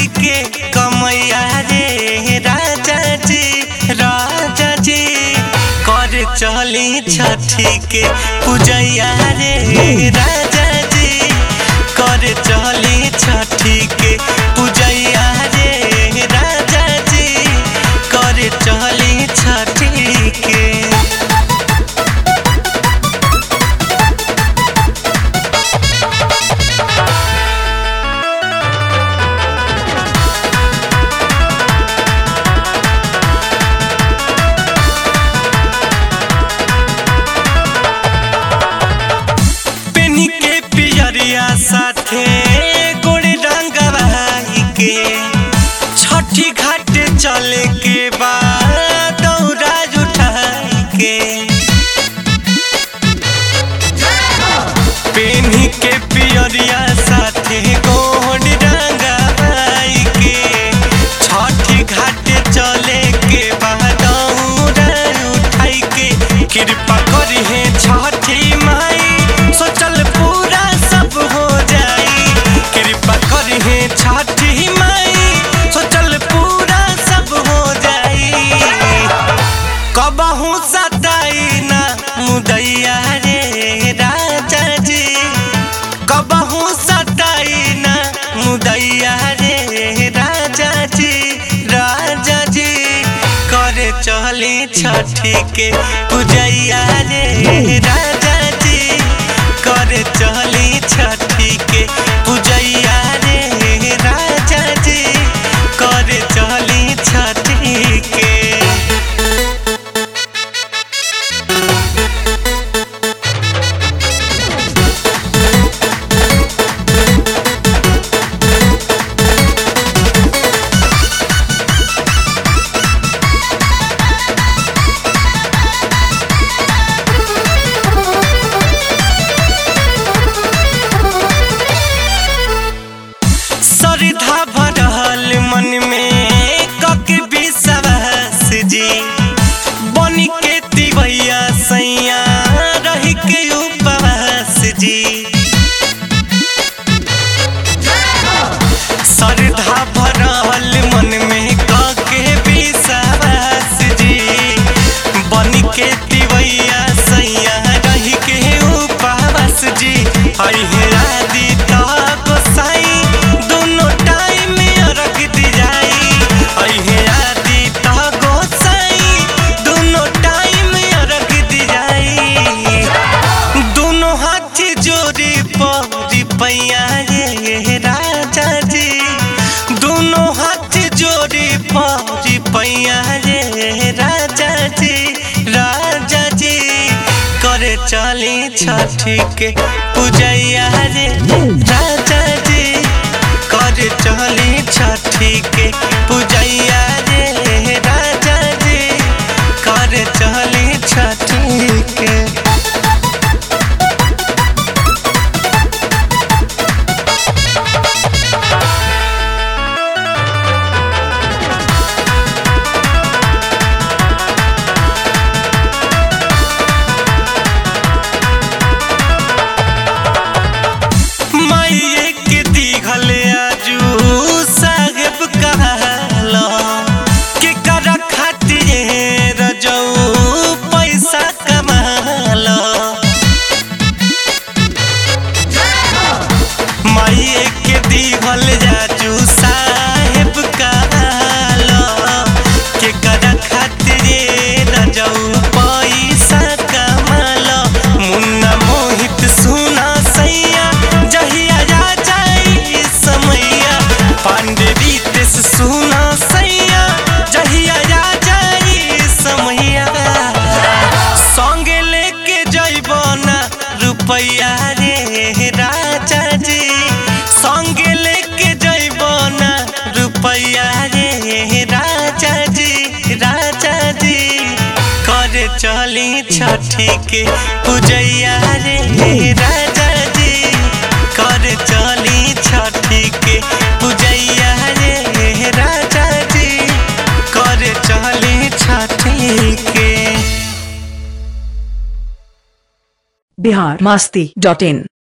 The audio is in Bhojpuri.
के कमैया रे राजा जी कर चली छठी के पूजैया रे राजा जी कर चली छठी के पूजैया रे राजा जी कर चली छठी के। साथे गोड़ रंगवाई के छठी घाट चले के बाद दौरा उठाई के पेनी के पियरिया साथे गोड़ रंगवाई के छठी घाट चले के बाद दौरा उठाई के कृपा करी है छठी माई सोचल पूरा सब हो जाई कृपा करी है छठी माई सोचल पूरा सब हो जाई कबहू सताई ना मुदैया रे राजा जी कबहू सताई ना मुदैया रे राजा जी करे चली छठी के पूजैया रे राजा जी करे चली छठी के पूजैया रे राजा जी करे चली छठी के। श्रद्धा भरल मन में कके विश्वास जी बन के तिवैया सैया रह के उपवास जी श्रद्धा भरल मन में कके विश्वास जी बन के तिवैया सैया रह के उपवास जी है आदि तक साई पैया रे राजा जी दोनों हाथ जोड़ी पौरी पैया रे राजा जी करे चली छठी के पूजैया रे राजा जी करे चली छठी के पूजैया रे राजा जी करे चली छठी के। रुपैया रे राजा जी संगे लेके जइबो ना रुपैया रे राजा जी करे चली छठी के पूजैया रे राजा जी करे चली छठी के पूजैया रे राजा जी करे चली छठी के। biharmasti.in